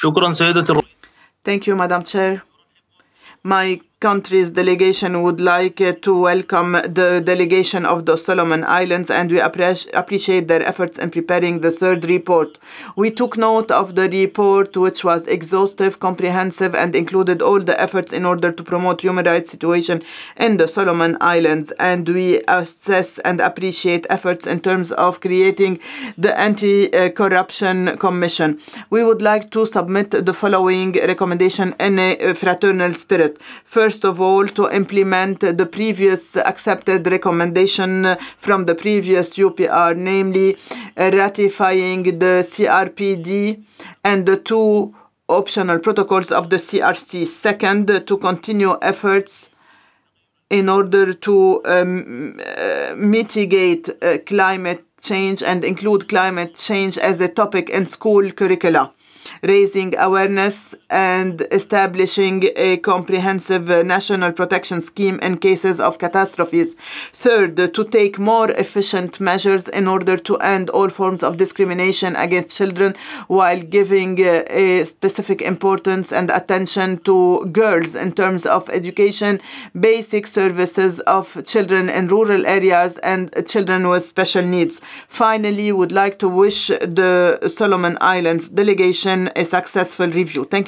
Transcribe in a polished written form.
شكرا سيدة الرئيس. Thank you, Madam Chair. My country's delegation would like to welcome the delegation of the Solomon Islands, and we appreciate their efforts in preparing the third report. We took note of the report, which was exhaustive, comprehensive, and included all the efforts in order to promote human rights situation in the Solomon Islands, and we assess and appreciate efforts in terms of creating the Anti-Corruption Commission. We would like to submit the following recommendation in a fraternal spirit. First of all, to implement the previous accepted recommendation from the previous UPR, namely ratifying the CRPD and the two optional protocols of the CRC. Second, to continue efforts in order to mitigate climate change and include climate change as a topic in school curricula, raising awareness and establishing a comprehensive national protection scheme in cases of catastrophes. Third, to take more efficient measures in order to end all forms of discrimination against children while giving a specific importance and attention to girls in terms of education, basic services of children in rural areas and children with special needs. Finally, would like to wish the Solomon Islands delegation a successful review. Thank you.